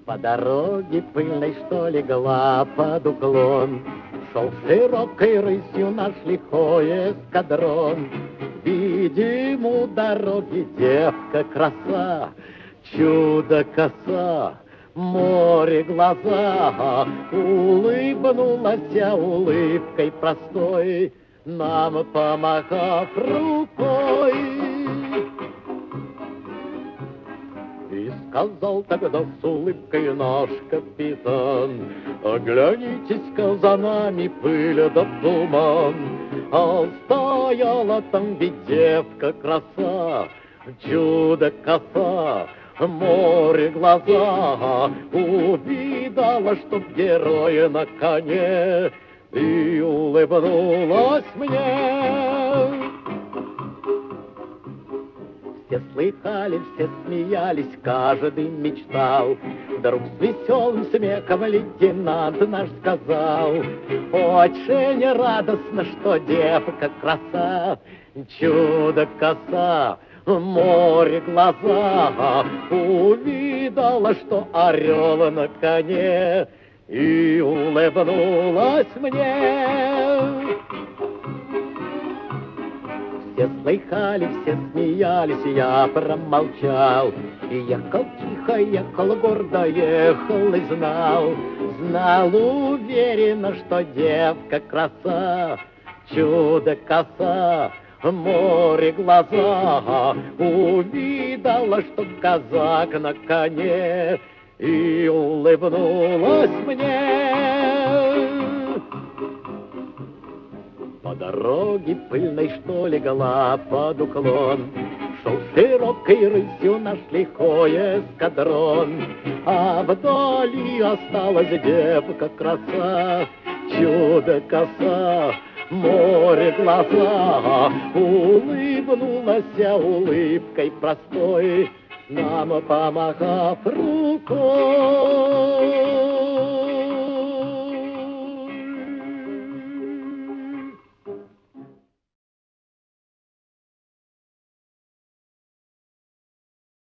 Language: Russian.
По дороге пыльной, что легла под уклон, шел широкой рысью наш лихой эскадрон. Видим у дороги девка краса, чудо коса, море глаза. Улыбнулась улыбкой простой, нам помахав рукой. И сказал тогда с улыбкой наш капитан: оглянитесь-ка за нами, пыль да туман. А стояла там ведь девка краса, чудо коса, море глаза. Увидала, что герой на коне, и улыбнулась мне. Все слыхали, все смеялись, каждый мечтал. Вдруг с веселым смехом лейтенант наш сказал: очень радостно, что девка краса, чудо коса, море глаза. Увидала, что орел на коне, и улыбнулась мне. Все слыхали, все смеялись, я промолчал. И ехал тихо, ехал гордо, ехал и знал. Знал уверенно, что девка краса, чудо коса, море глаза. Увидала, что казак на коне, и улыбнулась мне. По дороге пыльной, что легла под уклон, шел широкой рысью наш лихой эскадрон. А вдали осталась девка краса, чудо коса, море глаза. Улыбнулась улыбкой простой, нам помахав рукой.